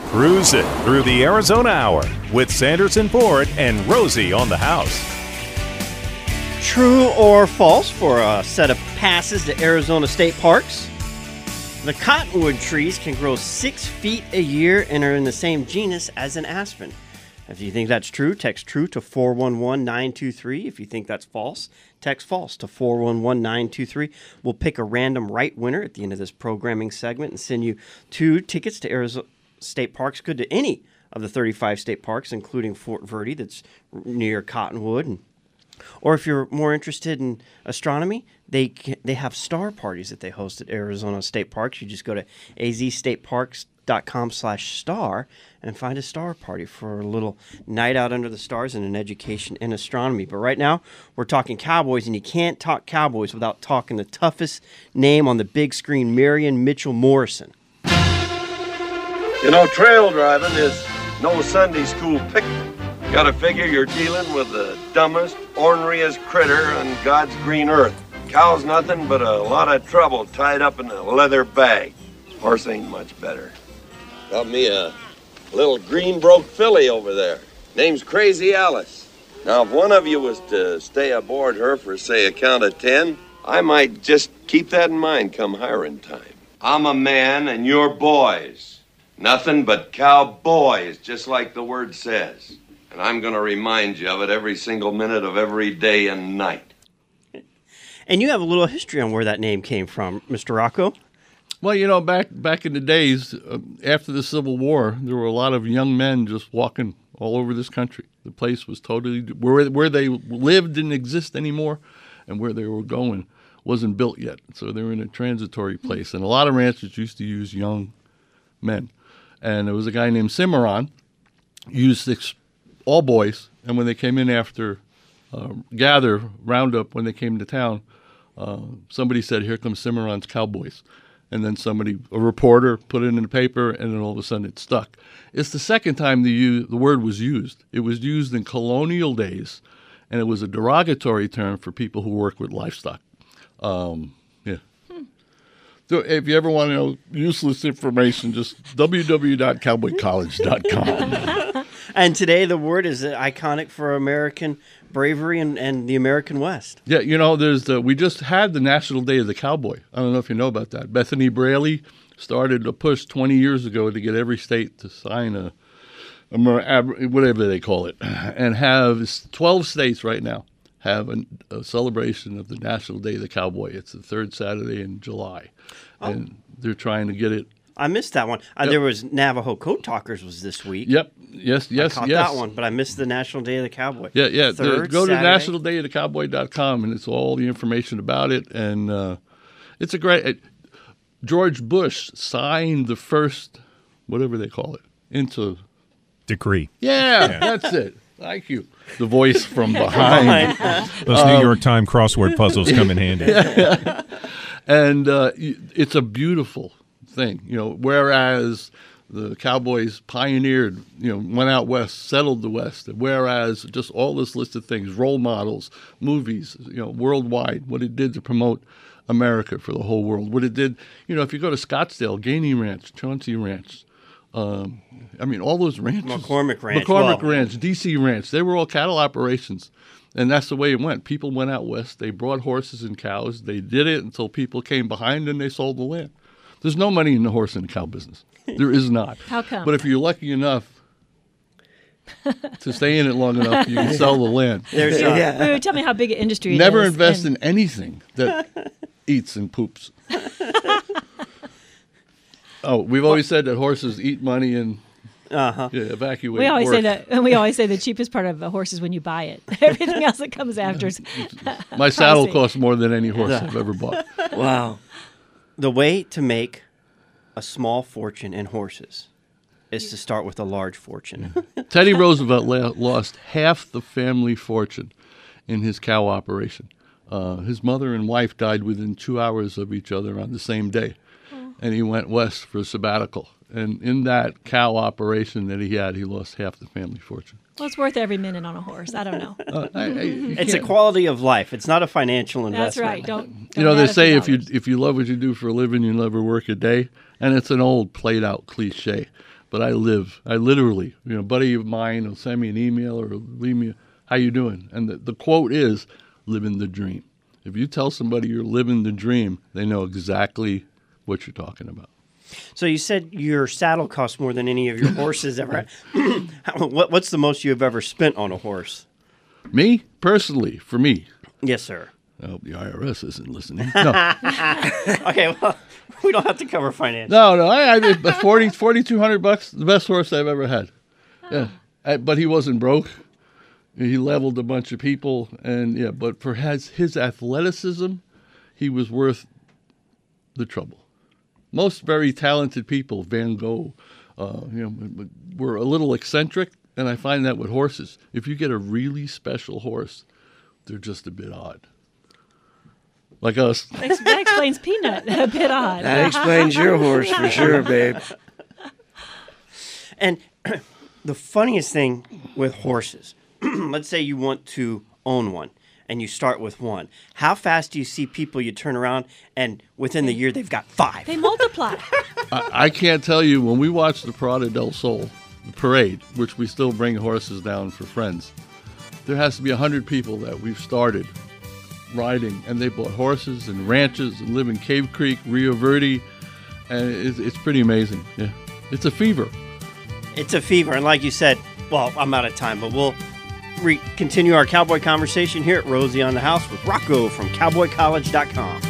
Cruise it through the Arizona Hour with Sanderson Ford and Rosie on the house. True or false for a set of passes to Arizona state parks? The cottonwood trees can grow 6 feet a year and are in the same genus as an aspen. If you think that's true, text true to 411-923. If you think that's false, text false to 411-923. We'll pick a random right winner at the end of this programming segment and send you 2 tickets to Arizona state parks, good to any of the 35 state parks, including Fort Verde, that's near Cottonwood. Or if you're more interested in astronomy, they have star parties that they host at Arizona state parks. You just go to azstateparks.com/star and find a star party for a little night out under the stars and an education in astronomy. But right now, we're talking Cowboys, and you can't talk Cowboys without talking the toughest name on the big screen, Marion Mitchell Morrison. You know, trail driving is no Sunday school picnic. Gotta figure you're dealing with the dumbest, orneriest critter on God's green earth. Cow's nothing but a lot of trouble tied up in a leather bag. Horse ain't much better. Got me a little green-broke filly over there. Name's Crazy Alice. Now, if one of you was to stay aboard her for, say, a count of 10, I might just keep that in mind come hiring time. I'm a man and you're boys. Nothing but cowboys, just like the word says. And I'm going to remind you of it every single minute of every day and night. And you have a little history on where that name came from, Mr. Rocco. Well, you know, back in the days, after the Civil War, there were a lot of young men just walking all over this country. The place was totally, where they lived didn't exist anymore, and where they were going wasn't built yet. So they were in a transitory place. And a lot of ranchers used to use young men. And there was a guy named Cimarron, used all boys, and when they came in after roundup, when they came to town, somebody said, "Here comes Cimarron's Cowboys." And then a reporter put it in the paper, and then all of a sudden it stuck. It's the second time the word was used. It was used in colonial days, and it was a derogatory term for people who work with livestock. So if you ever want to know useless information, just www.cowboycollege.com. And today the word is iconic for American bravery and the American West. Yeah, you know, we just had the National Day of the Cowboy. I don't know if you know about that. Bethany Braley started a push 20 years ago to get every state to sign whatever they call it, and have 12 states right now have a celebration of the National Day of the Cowboy. It's the third Saturday in July, and they're trying to get it. I missed that one. Yep. There was Navajo Code Talkers was this week. Yep. Yes. I caught that one, but I missed the National Day of the Cowboy. Yeah. Third Go to Saturday. nationaldayofthecowboy.com, and it's all the information about it. And it's a great. George Bush signed the first, whatever they call it, into Decree. Yeah, that's it. Thank you. The voice from behind. Those New York Times crossword puzzles come in handy. And it's a beautiful thing, you know, whereas the Cowboys pioneered, you know, went out west, settled the West, whereas just all this list of things, role models, movies, you know, worldwide, what it did to promote America for the whole world, what it did, you know, if you go to Scottsdale, Gainey Ranch, Chauncey Ranch, I mean, all those ranches. McCormick Ranch. Ranch, DC Ranch, they were all cattle operations. And that's the way it went. People went out west. They brought horses and cows. They did it until people came behind and they sold the land. There's no money in the horse and cow business. There is not. How come? But if you're lucky enough to stay in it long enough, you can sell the land. Wait, tell me how big an industry it is. Never invest in anything that eats and poops. We've always said that horses eat money and evacuate. We always work. say that, and we always say the cheapest part of a horse is when you buy it. Everything else that comes after is my saddle pricey. costs more than any horse I've ever bought. Wow. The way to make a small fortune in horses is to start with a large fortune. Teddy Roosevelt lost half the family fortune in his cow operation. His mother and wife died within 2 hours of each other on the same day, and he went west for a sabbatical. And in that cow operation that he had, he lost half the family fortune. Well, it's worth every minute on a horse. I don't know. It's a quality of life. It's not a financial investment. That's right. Don't You know, they add a say few if you love what you do for a living, you never work a day. And it's an old played out cliche. but I live. I literally, a buddy of mine will send me an email or leave me, how you doing? And the quote is, living the dream. If you tell somebody you're living the dream, they know exactly what you're talking about. So you said your saddle costs more than any of your horses ever. What's the most you have ever spent on a horse? Me, personally, for me. Yes, sir. I hope the IRS isn't listening. No, Okay, well, we don't have to cover finance. no. I did $4,200, the best horse I've ever had. Yeah, but he wasn't broke. He leveled a bunch of people, and but for his athleticism, he was worth the trouble. Most very talented people, Van Gogh, were a little eccentric, and I find that with horses. If you get a really special horse, they're just a bit odd. Like us. That explains Peanut. A bit odd. That explains your horse for sure, babe. And the funniest thing with horses, let's say you want to own one, and you start with one. How fast do you see people you turn around, and within the year they've got 5? They multiply. I can't tell you, when we watch the Parada del Sol, the parade, which we still bring horses down for friends, there has to be 100 people that we've started riding, and they bought horses and ranches and live in Cave Creek, Rio Verde, and it's pretty amazing. Yeah, it's a fever. It's a fever, and like you said, well, I'm out of time, but we'll continue our cowboy conversation here at Rosie on the House with Rocco from CowboyCollege.com.